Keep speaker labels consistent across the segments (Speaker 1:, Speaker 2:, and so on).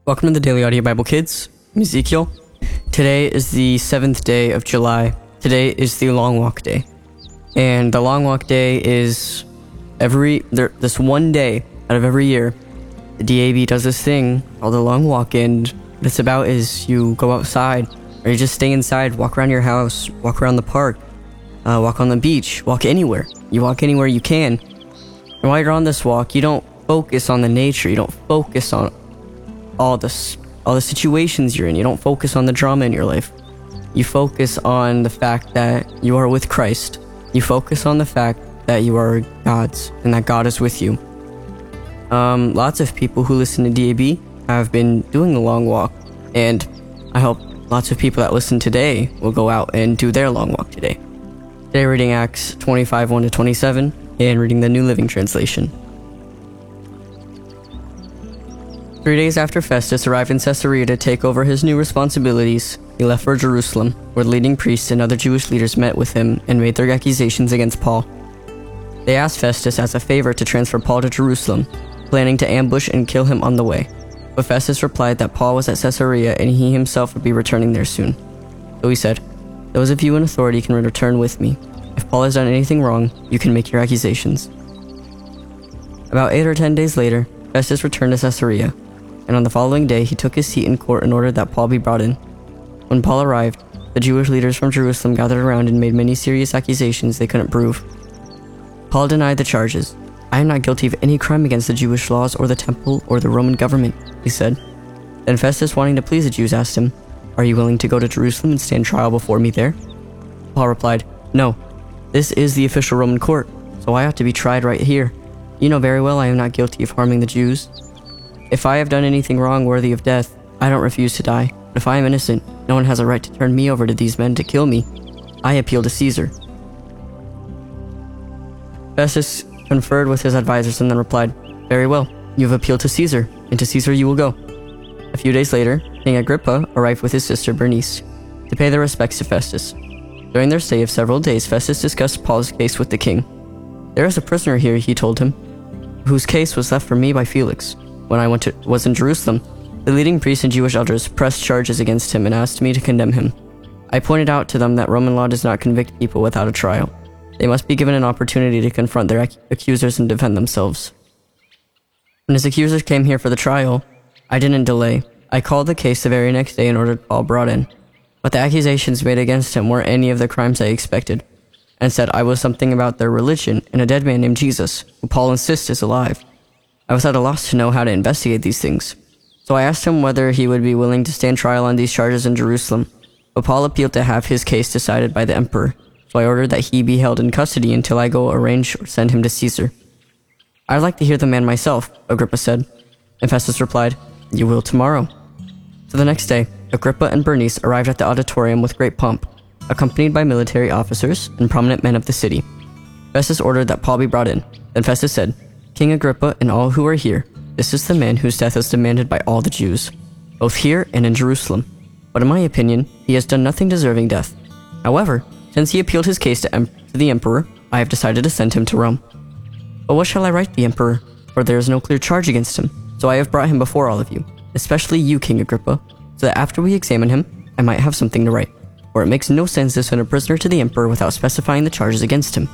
Speaker 1: Welcome to the Daily Audio Bible Kids. I'm Ezekiel. Today is the 7th day of July. Today is the Long Walk Day. And the Long Walk Day is this one day out of every year. The DAB does this thing called the Long Walk, and what it's about is you go outside, or you just stay inside, walk around your house, walk around the park, walk on the beach, walk anywhere. You walk anywhere you can. And while you're on this walk, you don't focus on the nature, you don't focus on all the situations you're in. You don't focus on the drama in your life. You focus on the fact that you are with Christ. You focus on the fact that you are God's and that God is with you. Lots of people who listen to DAB have been doing the long walk, and I hope lots of people that listen today will go out and do their long walk today. Today reading Acts 25, 1-27, and reading the New Living Translation. 3 days after Festus arrived in Caesarea to take over his new responsibilities, he left for Jerusalem, where the leading priests and other Jewish leaders met with him and made their accusations against Paul. They asked Festus as a favor to transfer Paul to Jerusalem, planning to ambush and kill him on the way. But Festus replied that Paul was at Caesarea and he himself would be returning there soon. So he said, "Those of you in authority can return with me. If Paul has done anything wrong, you can make your accusations." About 8 or 10 days later, Festus returned to Caesarea, and on the following day he took his seat in court and ordered that Paul be brought in. When Paul arrived, the Jewish leaders from Jerusalem gathered around and made many serious accusations they couldn't prove. Paul denied the charges. "I am not guilty of any crime against the Jewish laws or the temple or the Roman government," he said. Then Festus, wanting to please the Jews, asked him, "Are you willing to go to Jerusalem and stand trial before me there?" Paul replied, "No, this is the official Roman court, so I ought to be tried right here. You know very well I am not guilty of harming the Jews. If I have done anything wrong worthy of death, I don't refuse to die. But if I am innocent, no one has a right to turn me over to these men to kill me. I appeal to Caesar." Festus conferred with his advisors and then replied, "Very well, you have appealed to Caesar, and to Caesar you will go." A few days later, King Agrippa arrived with his sister Bernice to pay their respects to Festus. During their stay of several days, Festus discussed Paul's case with the king. "There is a prisoner here," he told him, "whose case was left for me by Felix. When I was in Jerusalem, the leading priests and Jewish elders pressed charges against him and asked me to condemn him. I pointed out to them that Roman law does not convict people without a trial. They must be given an opportunity to confront their accusers and defend themselves. When his accusers came here for the trial, I didn't delay. I called the case the very next day and ordered Paul brought in. But the accusations made against him weren't any of the crimes I expected. Instead, I was something about their religion and a dead man named Jesus, who Paul insists is alive. I was at a loss to know how to investigate these things. So I asked him whether he would be willing to stand trial on these charges in Jerusalem, but Paul appealed to have his case decided by the emperor, so I ordered that he be held in custody until I go arrange or send him to Caesar." "I'd like to hear the man myself," Agrippa said. And Festus replied, "You will tomorrow." So the next day, Agrippa and Bernice arrived at the auditorium with great pomp, accompanied by military officers and prominent men of the city. Festus ordered that Paul be brought in. Then Festus said, "King Agrippa and all who are here, this is the man whose death is demanded by all the Jews, both here and in Jerusalem. But in my opinion, he has done nothing deserving death. However, since he appealed his case to the emperor, I have decided to send him to Rome. But what shall I write the emperor? For there is no clear charge against him. So I have brought him before all of you, especially you, King Agrippa, so that after we examine him, I might have something to write. For it makes no sense to send a prisoner to the emperor without specifying the charges against him."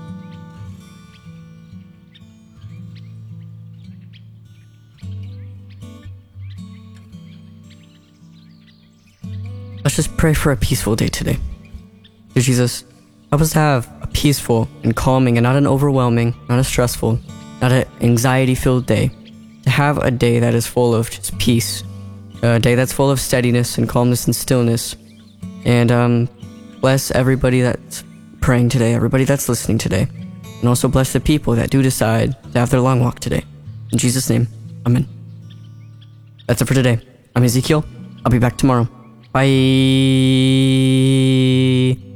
Speaker 1: Let's just pray for a peaceful day today. Dear Jesus, help us to have a peaceful and calming and not an overwhelming, not a stressful, not an anxiety-filled day. To have a day that is full of just peace. A day that's full of steadiness and calmness and stillness. And bless everybody that's praying today, everybody that's listening today. And also bless the people that do decide to have their long walk today. In Jesus' name, amen. That's it for today. I'm Ezekiel. I'll be back tomorrow. Bye.